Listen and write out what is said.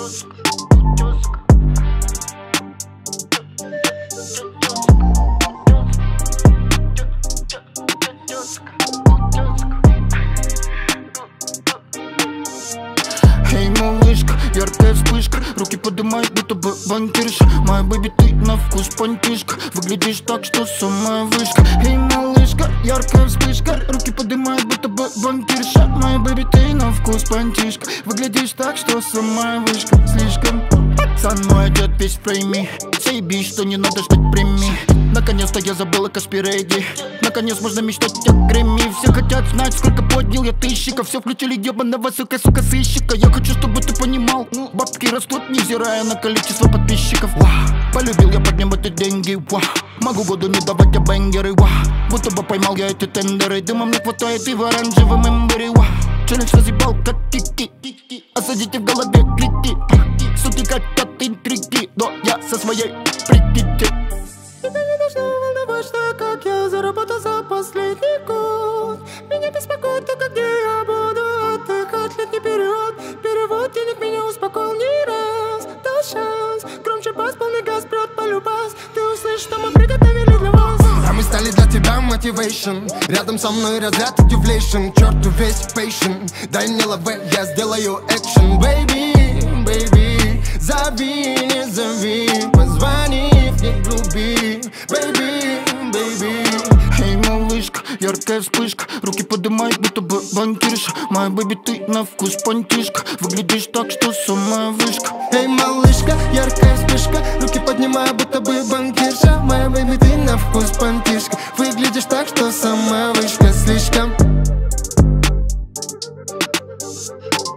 Эй, малышка, яркая вспышка, руки подымай, будто бы банкирша. Моя бэби, ты на вкус понтишка, выглядишь так, что самая вышка. Эй, малышка, яркая вспышка, руки подымай, будто бы банкирша. Моя бэби, ты на вкус понтишка, выглядишь так, что самая вышка. Слишком пацан мой одет весь в фрейме, заебись, что не надо ждать премии. Наконец-то я забыла Каспирейди, наконец можно мечтать о Грэмми. Все хотят знать, сколько поднял я тысячиков. Все включили ебаного сука сыщика. Я хочу, чтобы ты понимал, бабки растут, невзирая на количество подписчиков. Полюбил я поднять эти деньги, могу году не давать я бенгеры, будто бы поймал я эти тендеры. Дыма мне хватает и в оранжевом имбире. Челлендж разъебал как кики, осадите в голове клики. Суки хотят интриги, но я со своей прикидки. Тебя не должно волновать, что как я заработал за последний год. Меня беспокоит только, где я буду отдыхать летний период. Перевод денег меня успокоил не раз. Дал шанс, громче бас, полный газ, прет полюбас. Ты услышишь, что мы приготовили для вас. А мы стали для тебя мотивейшн. Рядом со мной разряд удивлейшн. Черту весь пейшн. Дай мне лаве, я сделаю экшен. Бэйби, бэйби, зови, не зови, позвони, не глуби. Бэйби, бэйби. Эй, малышка, яркая вспышка, руки подымай, будто бы банкирша. Моя бэби, ты на вкус понтишка, выглядишь так, что самая вышка. Эй, малышка, яркая вспышка, руки поднимай, будто бы банкирша. Моя бэби, ты на вкус понтишка, выглядишь так, что самая вышка. Слишком